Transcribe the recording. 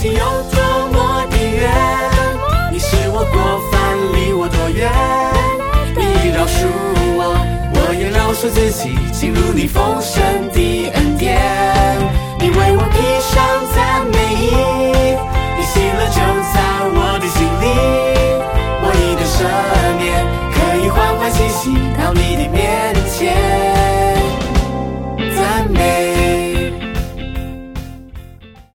心有多么的远，你是我过犯，离我多远，你饶恕我，我也饶恕自己，进入你丰盛的恩典。你为我披上赞美衣，你喜乐就在我的心里，我已得赦免，可以欢欢喜喜到你的面